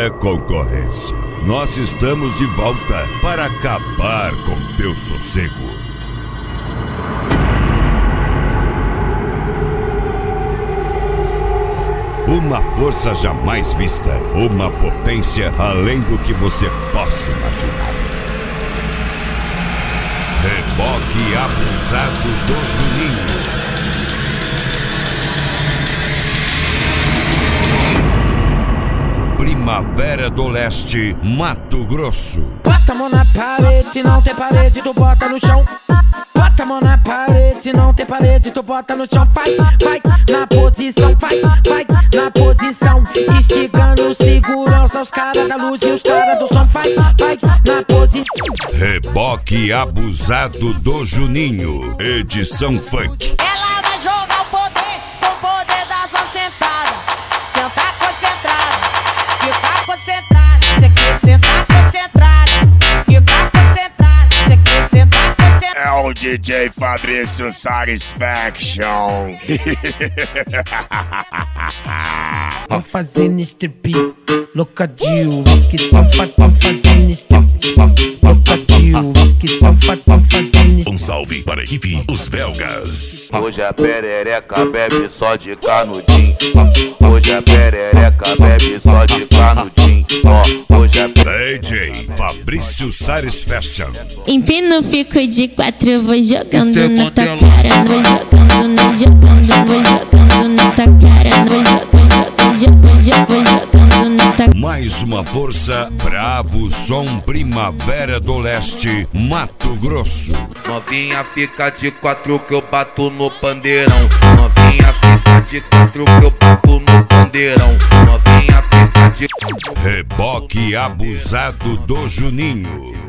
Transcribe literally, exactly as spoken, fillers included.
é concorrência. Nós estamos de volta para acabar com teu sossego. Uma força jamais vista, uma potência além do que você possa imaginar. Reboque abusado do Juninho. Primavera do Leste, Mato Grosso. Bota a mão na parede, se não tem parede, tu bota no chão. Bota a mão na parede, se não tem parede, tu bota no chão. Vai, vai, na posição, vai, vai, na posição. Esticando segurança, os caras da luz e os caras do som. Vai, vai, na posição. Reboque abusado do Juninho, edição funk. Ela vai jogar o poder, com o poder da sua sentada. Sentar concentrada, ficar concentrada. Você quer sentar concentrada, ficar concentrada. Você quer sentar concentrada. É o D J Fabrício Satisfaction. Vamos fazer neste beat, louca de whisky. Vamos fazer neste beat, louca de whisky. Vamos fazer neste. Um salve para a equipe Os Belgas. Hoje a perereca bebe só de canudinho. Hoje a perereca bebe só de canudinho. Ó, hoje a D J Fabrício Satisfaction. Empino, fico de quatro, vou jogando na tua cara. Vou jogando, na jogando, vou jogando na tua cara. Vou jogando, vou jogando na tua cara. Mais uma força, Bravo Som Primavera do Leste, Mato Grosso. Novinha fica de quatro que eu bato no pandeirão. Novinha fica de quatro que eu bato no pandeirão. Novinha fica de... Reboque abusado do Juninho.